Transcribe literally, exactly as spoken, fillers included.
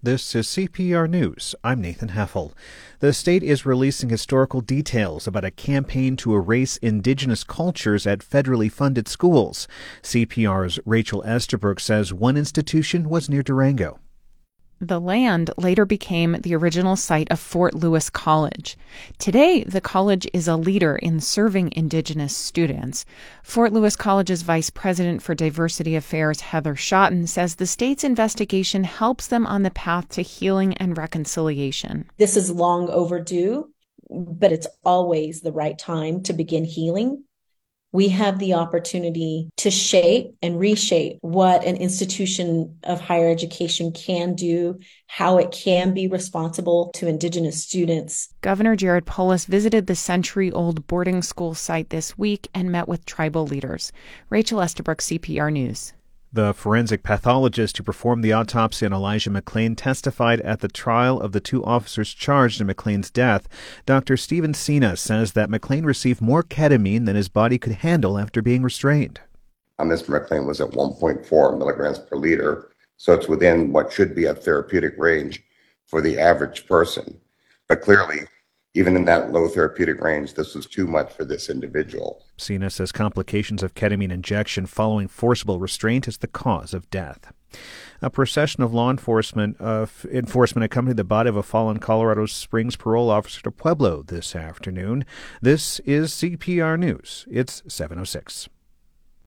This is C P R News. I'm Nathan Heffel. The state is releasing historical details about a campaign to erase indigenous cultures at federally funded schools. C P R's Rachel Estabrook says one institution was near Durango. The land later became the original site of Fort Lewis College. Today, the college is a leader in serving Indigenous students. Fort Lewis College's Vice President for Diversity Affairs, Heather Schotten, says the state's investigation helps them on the path to healing and reconciliation. This is long overdue, but it's always the right time to begin healing. We have the opportunity to shape and reshape what an institution of higher education can do, how it can be responsible to Indigenous students. Governor Jared Polis visited the century-old boarding school site this week and met with tribal leaders. Rachel Estabrook, C P R News. The forensic pathologist who performed the autopsy on Elijah McClain testified at the trial of the two officers charged in McClain's death. Doctor Stephen Sina says that McClain received more ketamine than his body could handle after being restrained. Uh, Mister McClain was at one point four milligrams per liter, so it's within what should be a therapeutic range for the average person. But clearly, even in that low therapeutic range, this was too much for this individual. Sina says complications of ketamine injection following forcible restraint is the cause of death. A procession of law enforcement uh, enforcement accompanied the body of a fallen Colorado Springs parole officer to Pueblo this afternoon. This is C P R News. It's seven oh six.